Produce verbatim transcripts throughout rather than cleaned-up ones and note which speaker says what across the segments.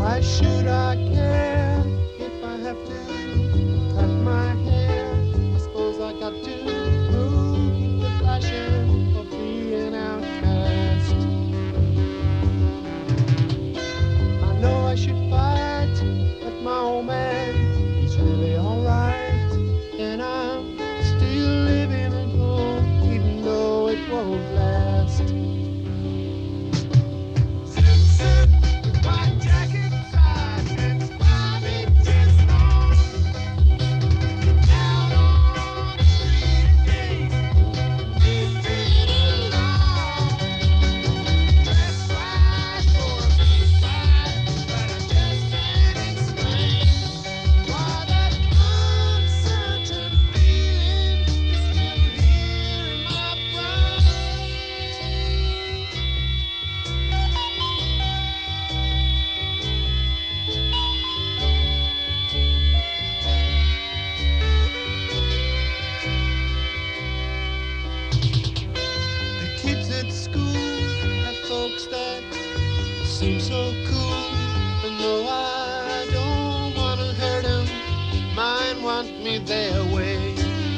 Speaker 1: Why should I care if I have to cut my hair? I suppose I got to move the fashion of being outcast. I know I should fight, but my old man, he's really alright. And I'm still living alone, even though it won't last. Seem so cool, and though I don't want to hurt them, mine want me their way.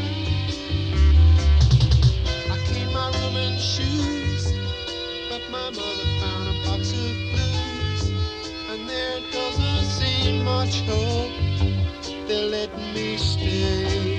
Speaker 1: I clean my room and shoes, but my mother found a box of blues, and there doesn't seem much hope they'll let me stay.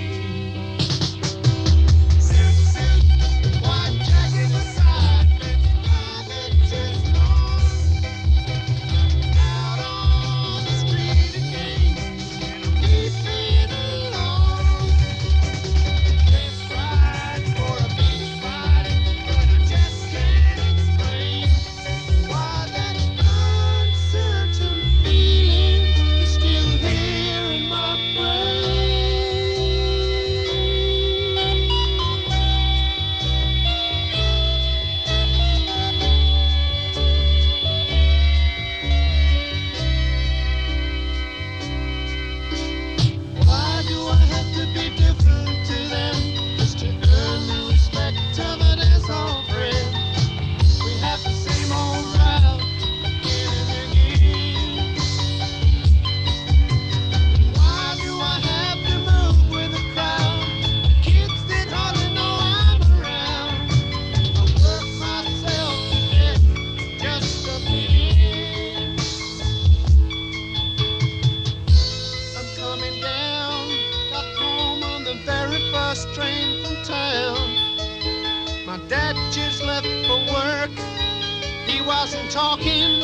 Speaker 1: Train from town. My dad just left for work. He wasn't talking.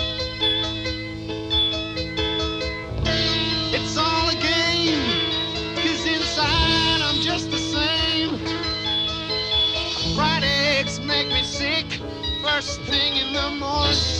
Speaker 1: It's all a game, 'cause inside I'm just the same. Fried eggs make me sick first thing in the morning.